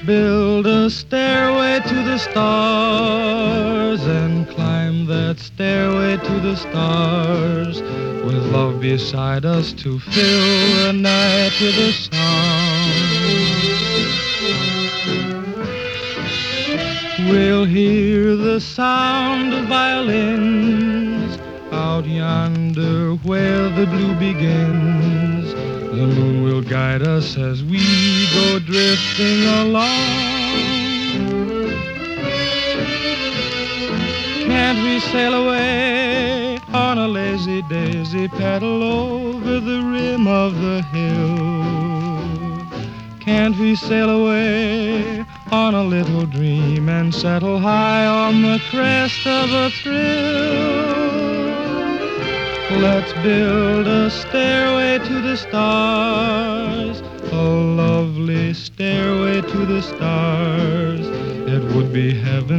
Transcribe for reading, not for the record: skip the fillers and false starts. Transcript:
build a stairway to the stars and climb that stairway to the stars with love beside us to fill the night with a song. We'll hear the sound of violins out yonder where the blue begins. The moon will guide us as we go drifting along. Can't we sail away on a lazy daisy, paddle over the rim of the hill? Can't we sail away on a little dream and settle high on the crest of a thrill? Let's build a stairway to the stars, a lovely stairway to the stars. It would be heaven